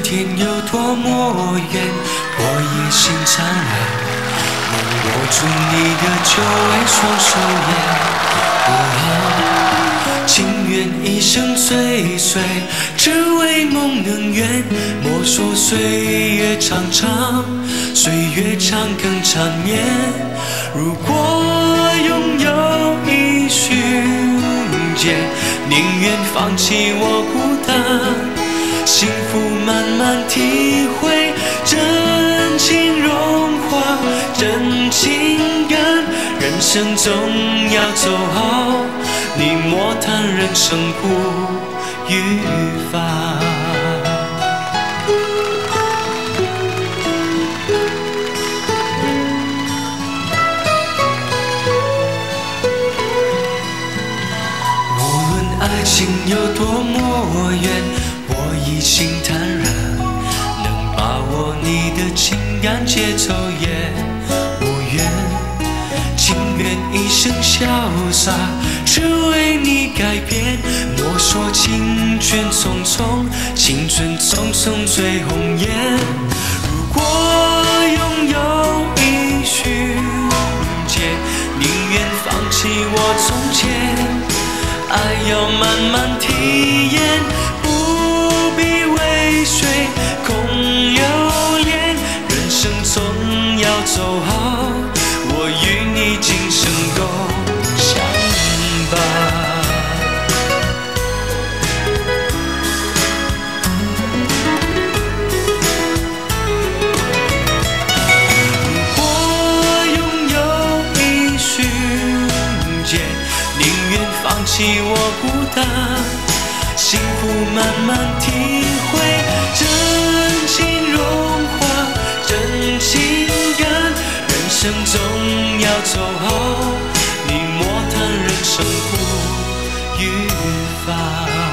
天有多么远，我也心残忍，能握住你的就为双手也。情愿一生追随，只为梦能圆。莫说岁月长长，岁月长更缠绵。如果拥有一瞬间，宁愿放弃我孤单。幸福慢慢体会，真情融化真情感。人生总要走好，你莫谈人生苦与烦。无论爱情有多么远，我已心坦然，能把握你的情感节奏也无怨。情愿一生潇洒，只为你改变。莫说青春匆匆，青春匆匆最红颜。如果拥有一瞬间，宁愿放弃我从前。爱要慢慢体验，不必为谁空留恋。人生总要走好，我与你今生都相伴。如果拥有一瞬间，宁愿放弃我孤单。幸福慢慢体会，真情融化真情感。人生总要走好，你莫谈人生苦与烦。